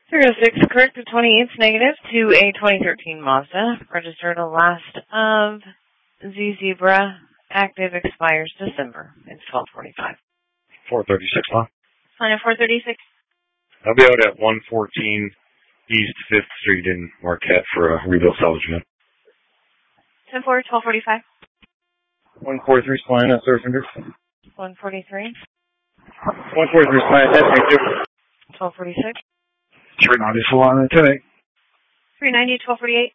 306, correct the 28th negative to a 2013 Mazda. Registered the last of Z Zebra. Active expires December. It's 1245. 436, huh? Line of 436. I'll be out at 114 East 5th Street in Marquette for a rebuild salvagement. 10-4, 1245. 143 Spline at Surfender. 143. 143 Spline at 1246. 390 Salon today. 390, 1248.